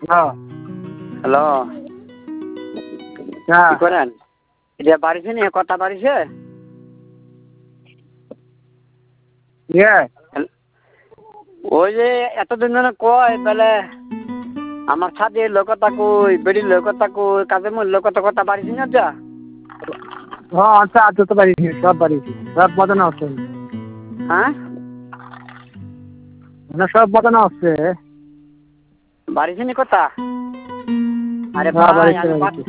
হ্যাঁ হ্যালো হ্যাঁ কি করেন এটা বাড়িছে নি কথা বাড়িছে ইয়ে ওই যে এতদিন ধরে কয় বেলে আমার সাথে লোকতা কই বেড়ির লোকতা কই কাজে মোর লোকতা কথা বাড়িছি না যা হ্যাঁ আচ্ছা আচ্ছা তো বাড়িছি সব বাড়িছি সব বাজানো হচ্ছে হ্যাঁ মানে সব বাজানো হচ্ছে বাড়িছে নি কথা আরে হ্যাঁ ভাই বাড়িছে আমি বাড়িছে